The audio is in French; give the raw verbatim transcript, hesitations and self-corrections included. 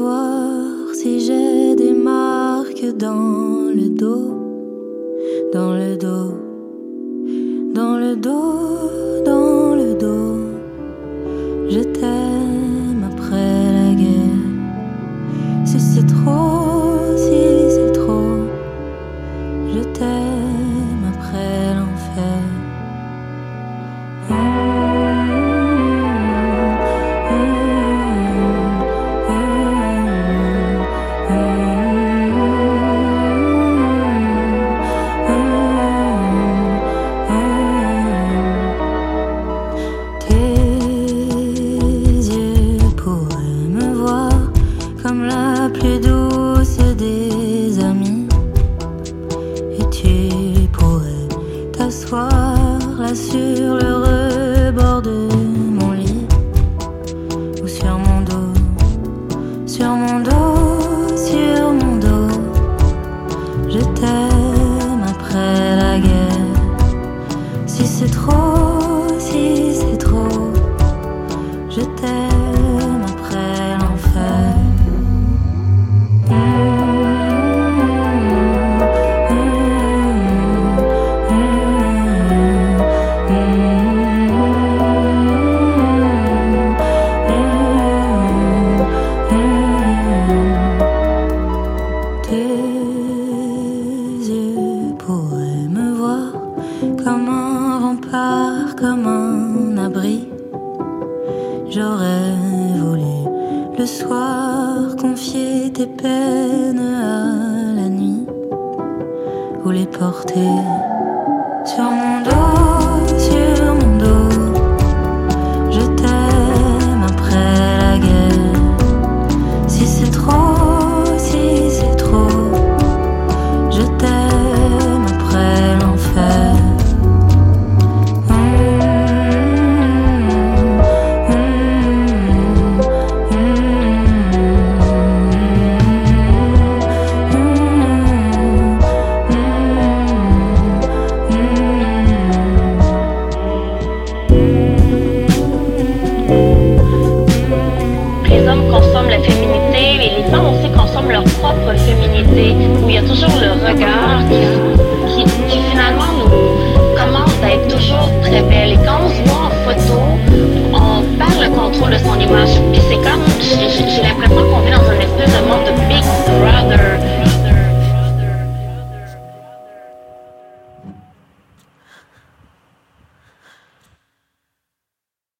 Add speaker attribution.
Speaker 1: voir si j'ai des marques dans le dos, dans le dos, dans le dos, dans le dos. Je t'aime après la guerre. Si c'est trop, si c'est trop, je t'aime après l'enfer. Là sur le rebord de mon lit, ou sur mon dos, sur mon dos, sur mon dos. Je t'aime après la guerre. Si c'est trop, si c'est trop, je t'aime après l'enfer. mmh. Comme un abri, j'aurais voulu le soir confier tes peines à la nuit, ou les porter sur mon dos, sur mon dos. Je t'aime après la guerre. Si c'est trop, si c'est trop, je t'aime après l'enfer.
Speaker 2: Leur propre féminité, où il y a toujours le regard qui